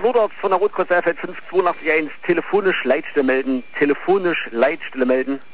Notarzt von der Rotkreuz Erfeld 5881, telefonisch Leitstelle melden,